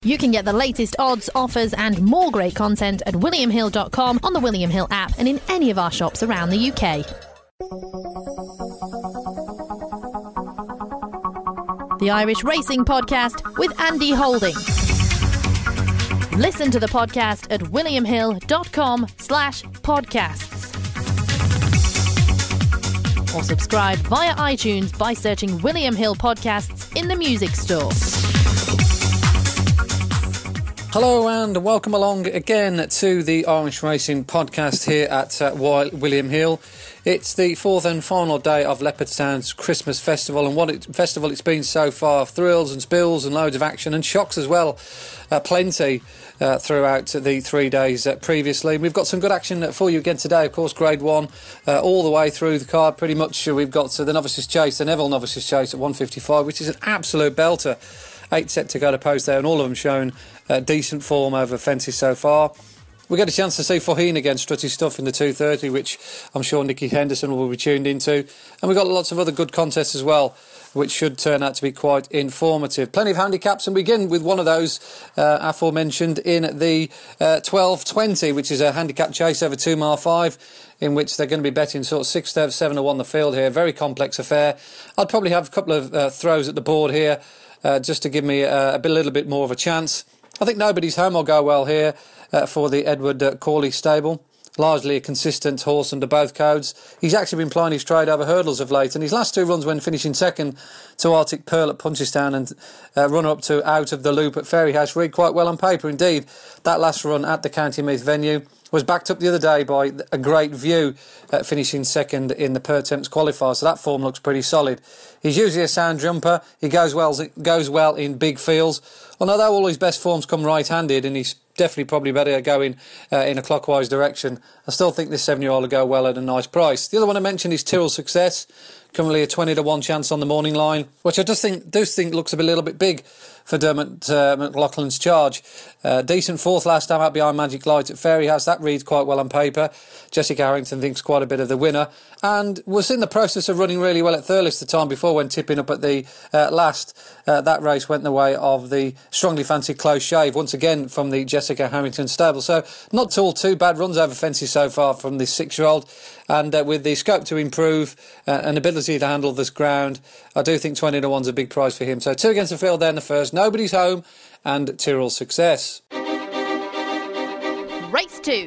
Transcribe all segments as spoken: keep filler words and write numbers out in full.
You can get the latest odds, offers and more great content at william hill dot com, on the William Hill app and in any of our shops around the U K. The Irish Racing Podcast with Andy Holding. Listen to the podcast at william hill dot com slash podcasts. Or subscribe via iTunes by searching William Hill Podcasts in the music store. Hello and welcome along again to the Irish Racing Podcast here at uh, William Hill. It's the fourth and final day of Leopardstown's Christmas Festival, and what it, festival it's been so far. Thrills and spills and loads of action and shocks as well. Uh, plenty uh, throughout the three days uh, previously. We've got some good action for you again today. Of course, Grade one uh, all the way through the card pretty much. We've got uh, the Novices Chase, the Neville Novices Chase at one fifty-five, which is an absolute belter. Eight set to go to post there, and all of them showing uh, decent form over fences so far. We get a chance to see Faugheen against Strutty Stuff in the two thirty, which I'm sure Nicky Henderson will be tuned into. And we've got lots of other good contests as well, which should turn out to be quite informative. Plenty of handicaps, and we begin with one of those uh, aforementioned in the uh, twelve twenty, which is a handicap chase over two mile five, in which they're going to be betting sort of six to seven to one the field here. Very complex affair. I'd probably have a couple of uh, throws at the board here, uh, just to give me uh, a bit, a little bit more of a chance. I think Nobody's Home will go well here uh, for the Edward uh, Corley stable. Largely a consistent horse under both codes. He's actually been plying his trade over hurdles of late, and his last two runs when finishing second to Arctic Pearl at Punchestown and uh, runner-up to Out of the Loop at Fairyhouse read quite well on paper indeed. That last run at the County Meath venue was backed up the other day by a Great View uh, finishing second in the Pertemps qualifier, so that form looks pretty solid. He's usually a sound jumper. He goes well, goes well in big fields. Although all his best forms come right-handed, and he's definitely probably better going uh, in a clockwise direction, I still think this seven-year-old will go well at a nice price. The other one I mentioned is Tyrrell Success, currently a twenty to one chance on the morning line, which I just think do think looks a little bit big for Dermot uh, McLaughlin's charge. Uh, decent fourth last time out behind Magic Light at Fairyhouse. That reads quite well on paper. Jessica Harrington thinks quite a bit of the winner, and was in the process of running really well at Thurles the time before when tipping up at the uh, last. Uh, that race went the way of the strongly fancied Close Shave, once again from the Jessica Harrington stable. So not all too bad runs over fences so far from this six-year-old, and uh, with the scope to improve uh, and ability to handle this ground, I do think twenty to one's a big prize for him. So two against the field there in the first. Nobody's Home and Tyrrell Success. Race two.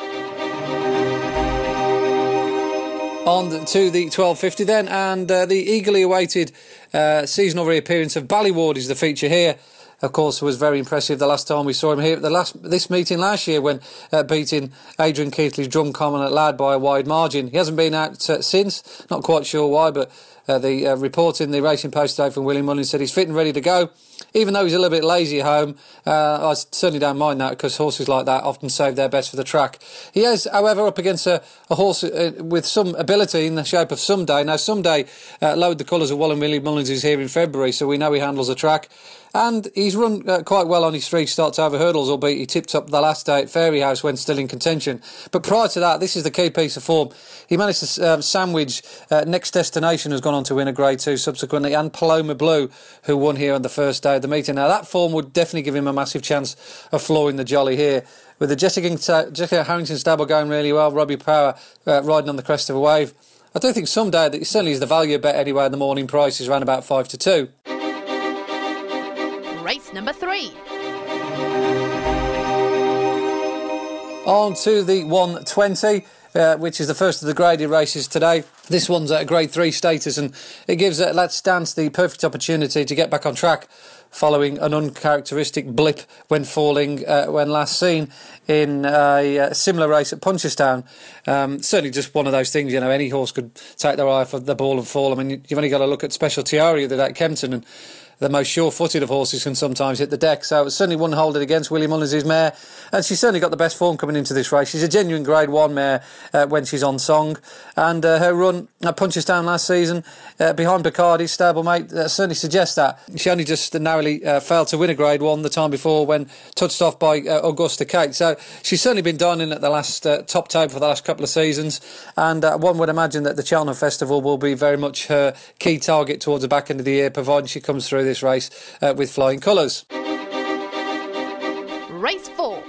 On to the twelve fifty then, and uh, the eagerly awaited uh, seasonal reappearance of Ballyward is the feature here. Of course, was very impressive the last time we saw him here at the last this meeting last year when uh, beating Adrian Keithley's Drum Common at Lad by a wide margin. He hasn't been out uh, since, not quite sure why, but uh, the uh, report in the Racing Post today from William Mullins said he's fit and ready to go. Even though he's a little bit lazy at home, uh, I certainly don't mind that, because horses like that often save their best for the track. He is, however, up against a, a horse uh, with some ability in the shape of Someday. Now, Someday uh, lowered the colours of Wallen Willie Mullins is here in February, so we know he handles the track. And he's run uh, quite well on his three starts over hurdles, albeit he tipped up the last day at Fairyhouse when still in contention. But prior to that, this is the key piece of form. He managed to um, sandwich uh, Next Destination, has gone on to win a Grade two subsequently, and Paloma Blue, who won here on the first day of the meeting. Now, that form would definitely give him a massive chance of flooring the Jolly here. With the Jessica, Jessica Harrington stable going really well, Robbie Power uh, riding on the crest of a wave, I do think someday that certainly is the value bet anyway. The morning price is around about five to two. Race number three. On to the one twenty, uh, which is the first of the graded races today. This one's at a Grade three status, and it gives uh, Let's Dance the perfect opportunity to get back on track following an uncharacteristic blip when falling uh, when last seen in a, a similar race at Punchestown. Um, certainly just one of those things, you know, any horse could take their eye off the ball and fall. I mean, you've only got to look at Special Tiaria that at Kempton, and the most sure-footed of horses can sometimes hit the deck. So it certainly wouldn't hold it against William Mullins' mare. And she's certainly got the best form coming into this race. She's a genuine Grade one mare uh, when she's on song. And uh, her run at Punchestown last season, uh, behind Bacardi's stablemate, uh, certainly suggests that. She only just narrowly uh, failed to win a Grade one the time before when touched off by uh, Augusta Kate. So she's certainly been dining at the last uh, top table for the last couple of seasons. And uh, one would imagine that the Cheltenham Festival will be very much her key target towards the back end of the year, providing she comes through this race uh, with flying colours. race four.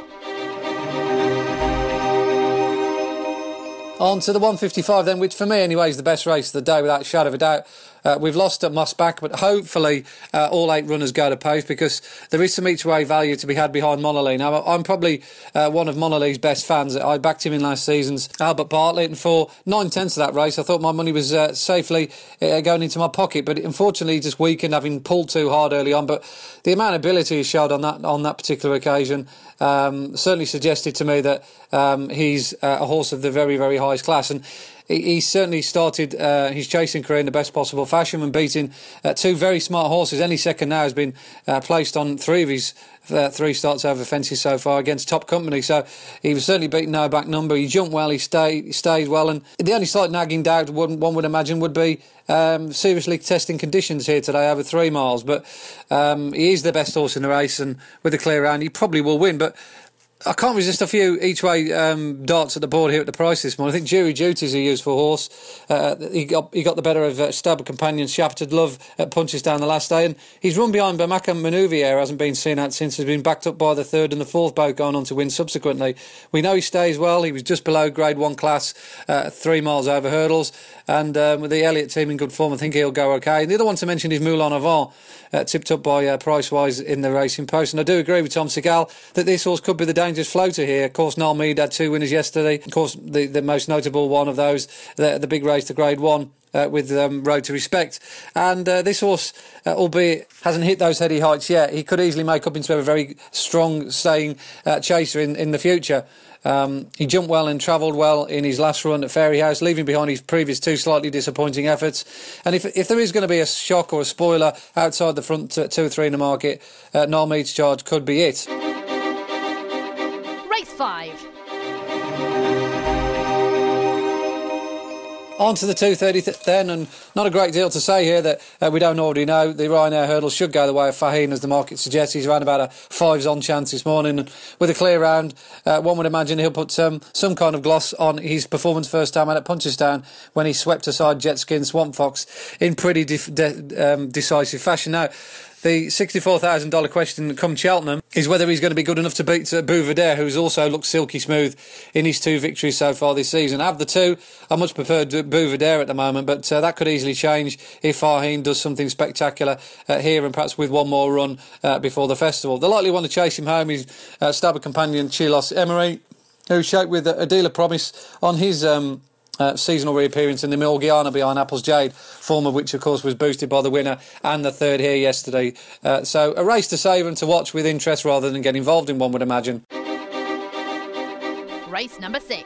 On to the one fifty-five then, which for me anyway is the best race of the day without a shadow of a doubt. Uh, we've lost at Mossback, but hopefully uh, all eight runners go to post, because there is some each-way value to be had behind Monolith. Now, I'm probably uh, one of Monolith's best fans. I backed him in last season's Albert Bartlett, and for nine-tenths of that race, I thought my money was uh, safely uh, going into my pocket. But unfortunately, he just weakened, having pulled too hard early on. But the amount of ability he showed on that on that particular occasion um, certainly suggested to me that um, he's uh, a horse of the very, very highest class. And he certainly started uh, his chasing career in the best possible fashion when beating uh, two very smart horses. Any second now has been uh, placed on three of his uh, three starts over fences so far against top company. So he was certainly beating no back number. He jumped well, he stayed, he stayed well. And the only slight nagging doubt one, one would imagine would be um, seriously testing conditions here today over three miles. But um, he is the best horse in the race, and with a clear round, he probably will win. But I can't resist a few each-way um, darts at the board here at the price this morning. I think Jury Duty's a useful horse. Uh, he got he got the better of uh, Stable Companion Shapted Love at Punches down the last day, and he's run behind Bamaka Manuvier, hasn't been seen out since. He's been backed up by the third and the fourth boat going on to win subsequently. We know he stays well. He was just below Grade one class, uh, three miles over hurdles, and um, with the Elliott team in good form, I think he'll go okay. And the other one to mention is Moulin Avant, uh, tipped up by uh, Pricewise in the Racing Post. And I do agree with Tom Segal that this horse could be the dangerous floater here. Of course, Noel Mead had two winners yesterday. Of course, the, the most notable one of those, the, the big race to Grade one. Uh, with um, Road to Respect. And uh, this horse, uh, albeit hasn't hit those heady heights yet, he could easily make up into a very strong staying uh, chaser in, in the future. Um, he jumped well and travelled well in his last run at Fairyhouse, leaving behind his previous two slightly disappointing efforts. And if if there is going to be a shock or a spoiler outside the front uh, two or three in the market, uh, Noel Mead's charge could be it. Race five. On to the two thirty th- then, and not a great deal to say here that uh, we don't already know. The Ryanair hurdle should go the way of Faheen, as the market suggests. He's around about a fives on chance this morning, and with a clear round, uh, one would imagine he'll put um, some kind of gloss on his performance first time out at Punchestown when he swept aside Jetskin Swamp Fox in pretty def- de- um, decisive fashion. Now, the sixty-four thousand dollars question come Cheltenham is whether he's going to be good enough to beat uh, Bouvedere, who's also looked silky smooth in his two victories so far this season. Of the two, I much prefer Bouvedere at the moment, but uh, that could easily change if Faheen does something spectacular uh, here, and perhaps with one more run uh, before the festival. The likely one to chase him home is uh, Stable Companion Chilos Emery, who showed with a, a deal of promise on his Um, Uh, seasonal reappearance in the Morgiana behind Apple's Jade, form of which of course was boosted by the winner and the third here yesterday. Uh, so a race to savour and to watch with interest rather than get involved in, one would imagine. Race number six.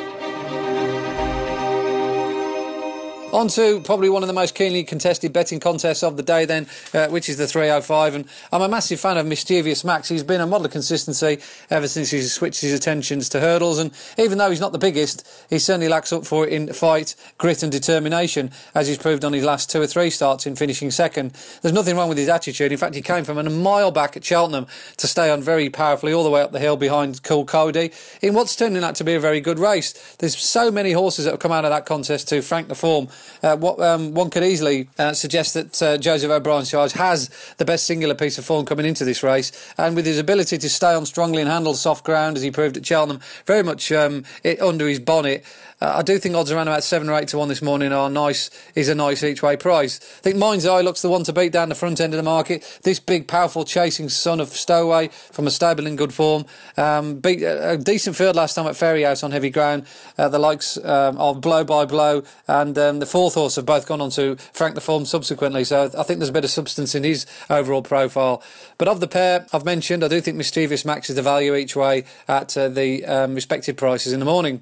On to probably one of the most keenly contested betting contests of the day then, uh, which is the three oh five. And I'm a massive fan of Mischievous Max. He's been a model of consistency ever since he's switched his attentions to hurdles. And even though he's not the biggest, he certainly lacks up for it in fight, grit and determination, as he's proved on his last two or three starts in finishing second. There's nothing wrong with his attitude. In fact, he came from a mile back at Cheltenham to stay on very powerfully all the way up the hill behind Cool Cody in what's turning out to be a very good race. There's so many horses that have come out of that contest to frank the form. Uh, what, um, one could easily uh, suggest that uh, Joseph O'Brien's charge has the best singular piece of form coming into this race, and with his ability to stay on strongly and handle soft ground, as he proved at Cheltenham, very much um, it, under his bonnet. Uh, I do think odds around about seven or eight to one this morning are nice, is a nice each way price. I think Mind's Eye looks the one to beat down the front end of the market. This big, powerful, chasing son of Stowaway from a stable in good form. Um, beat a, a decent field last time at Fairyhouse on heavy ground. Uh, the likes um, of Blow by Blow and um, the fourth horse have both gone on to frank the form subsequently. So I think there's a bit of substance in his overall profile. But of the pair I've mentioned, I do think Mischievous Max is the value each way at uh, the um, respective prices in the morning.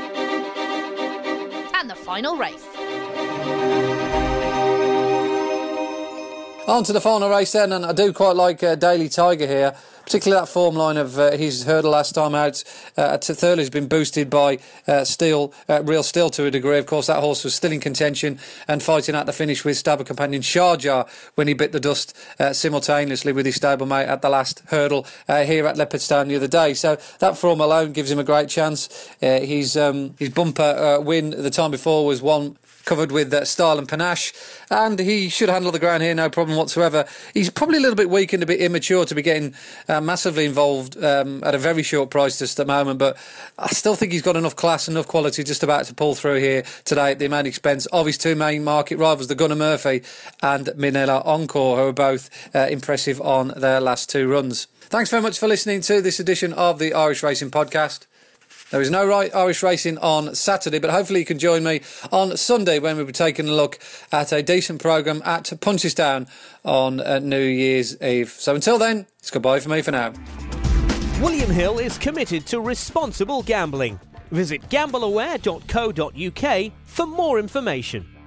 And the final race. On to the final race then, and I do quite like uh, Daily Tiger here, particularly that form line of uh, his hurdle last time out uh, at Thurley has been boosted by uh, Steel, uh, Real Steel to a degree. Of course, that horse was still in contention and fighting at the finish with stable companion Sharjah when he bit the dust uh, simultaneously with his stablemate at the last hurdle uh, here at Leopardstown the other day. So that form alone gives him a great chance. Uh, his, um, his bumper uh, win the time before was one covered with uh, style and panache, and he should handle the ground here no problem whatsoever. He's probably a little bit weak and a bit immature to be getting uh, massively involved um, at a very short price just at the moment, but I still think he's got enough class, enough quality just about to pull through here today at the main expense of his two main market rivals, the Gunnar Murphy and Minella Encore, who are both uh, impressive on their last two runs. Thanks very much for listening to this edition of the Irish Racing Podcast. There is no right Irish racing on Saturday, but hopefully you can join me on Sunday when we'll be taking a look at a decent programme at Punchestown on uh, New Year's Eve. So until then, it's goodbye for me for now. William Hill is committed to responsible gambling. Visit gamble aware dot co dot uk for more information.